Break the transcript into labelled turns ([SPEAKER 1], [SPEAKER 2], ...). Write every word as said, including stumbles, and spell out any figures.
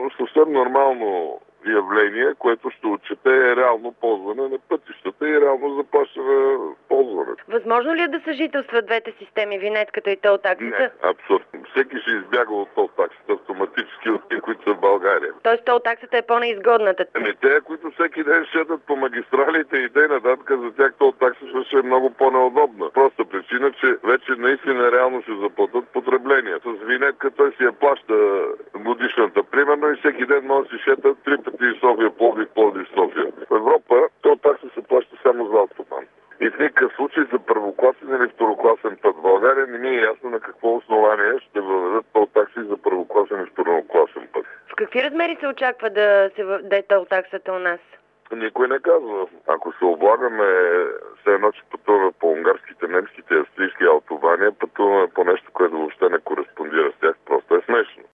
[SPEAKER 1] съвсем нормално явление, което ще отчете реално ползване на пътищата и реално заплащане на ползването.
[SPEAKER 2] Възможно ли е да съжителстват двете системи, винетката и тол таксата?
[SPEAKER 1] Не, абсурдно. Всеки ще избяга от тол таксата автоматически от тези, които са в България.
[SPEAKER 2] Тоест тол таксата е по-неизгодната?
[SPEAKER 1] Ами те, които всеки ден шетат по магистралите и т.н. за тях тол таксата ще е много по-неудобна. Проста причина, че вече наистина реално ще заплатят потребление. С винетка той си я плаща годишната, примерно, и всеки ден може да си шетат три пъти в София, Пловдив, Пловдив, София. В Европа тол такса се плаща само за автобан. И в никакъв случай за първокласен или второкласен път. В България не ми е ясно на какво основание ще въведат тол такси за първокласен и второкласен път.
[SPEAKER 2] В какви размери се очаква да се въведе тол таксата у нас?
[SPEAKER 1] Никой не казва. Ако се облагаме все едно, че пътуваме по унгарските, немските, австрийски автобани, пътуваме по нещо, което въобще не кореспондира с тях, просто е смешно.